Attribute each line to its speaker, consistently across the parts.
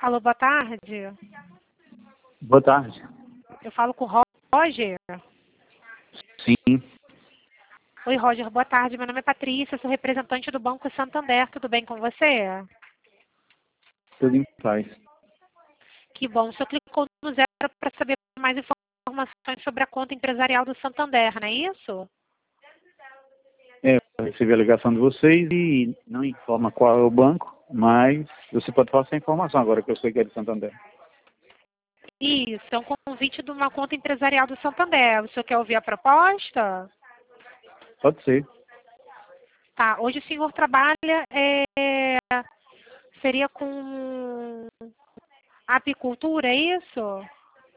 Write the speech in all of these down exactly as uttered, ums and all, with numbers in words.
Speaker 1: Alô, boa tarde.
Speaker 2: Boa tarde.
Speaker 1: Eu falo com o Roger.
Speaker 2: Sim,
Speaker 1: Oi, Roger, boa tarde. Meu nome é Patrícia, sou representante do Banco Santander. Tudo bem com você?
Speaker 2: tudo em paz.
Speaker 1: Que bom. O senhor clicou no zero para saber mais informações sobre a conta empresarial do Santander, não é isso?
Speaker 2: É, eu recebi a ligação de vocês e não informa qual é o banco, mas você pode falar essa informação agora que eu sei que é de Santander.
Speaker 1: Isso, é um convite de uma conta empresarial do Santander. O senhor quer ouvir a proposta?
Speaker 2: Pode ser.
Speaker 1: Tá, hoje o senhor trabalha, é, seria com apicultura, é isso?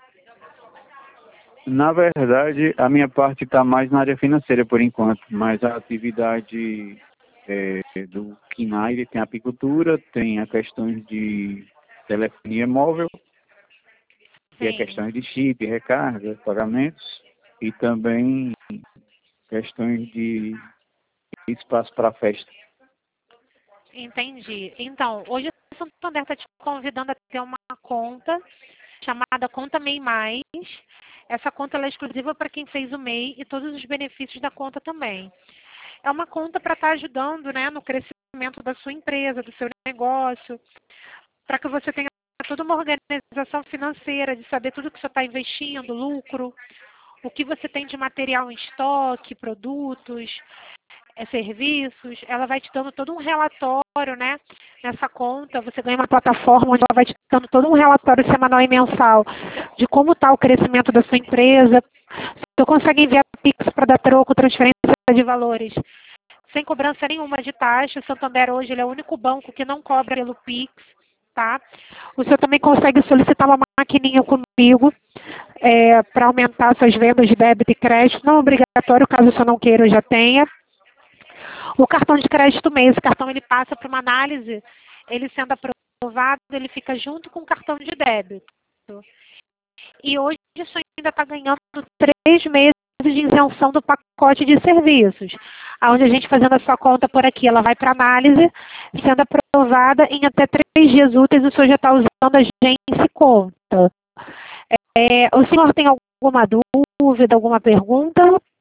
Speaker 2: Na verdade, a minha parte está mais na área financeira por enquanto, mas a atividade é, do K N A I tem a apicultura, tem a questões de telefonia móvel, que é
Speaker 1: Sim,
Speaker 2: questões de chip, recarga, pagamentos, e também questões de espaço para festa.
Speaker 1: entendi. Então, hoje o Santander está te convidando a ter uma conta chamada Conta MEI Mais. Essa conta ela é exclusiva para quem fez o MEI e todos os benefícios da conta também. É uma conta para estar ajudando, né, no crescimento da sua empresa, do seu negócio, para que você tenha toda uma organização financeira, de saber tudo que você está investindo, lucro, o que você tem de material em estoque, produtos, é, serviços. Ela vai te dando todo um relatório, né, nessa conta. Você ganha uma plataforma onde ela vai te dando todo um relatório semanal e mensal de como está o crescimento da sua empresa. Você consegue enviar Pix para dar troco, transferência de valores, sem cobrança nenhuma de taxa. O Santander hoje ele é o único banco que não cobra pelo Pix, tá? O senhor também consegue solicitar uma maquininha comigo é, para aumentar suas vendas de débito e crédito. Não é obrigatório, caso o senhor não queira, eu já tenha. O cartão de crédito mesmo, esse cartão ele passa para uma análise, ele sendo aprovado, ele fica junto com o cartão de débito. E hoje o senhor ainda está ganhando três meses de isenção do pacote de serviços, onde a gente fazendo a sua conta por aqui, ela vai para análise, sendo aprovada em até três dias úteis, o senhor já está usando a Agência Conta. É, o senhor tem alguma dúvida, alguma pergunta?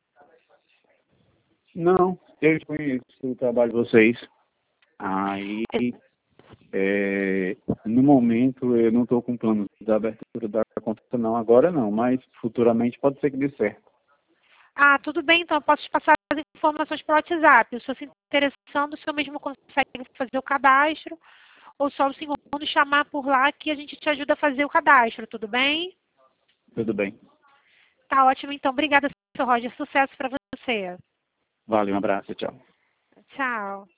Speaker 2: Não, eu conheço o trabalho de vocês. Aí, é, no momento, eu não estou com plano da abertura da conta, não. Agora não, mas futuramente pode ser que dê certo.
Speaker 1: Ah, tudo bem, então eu posso te passar as informações pelo WhatsApp. Se você se interessando, o senhor mesmo consegue fazer o cadastro, ou só o senhor nos chamar por lá que a gente te ajuda a fazer o cadastro, tudo bem?
Speaker 2: Tudo bem.
Speaker 1: Tá ótimo, então. Obrigada, senhor Roger. Sucesso para você.
Speaker 2: Vale, um abraço, tchau.
Speaker 1: Tchau.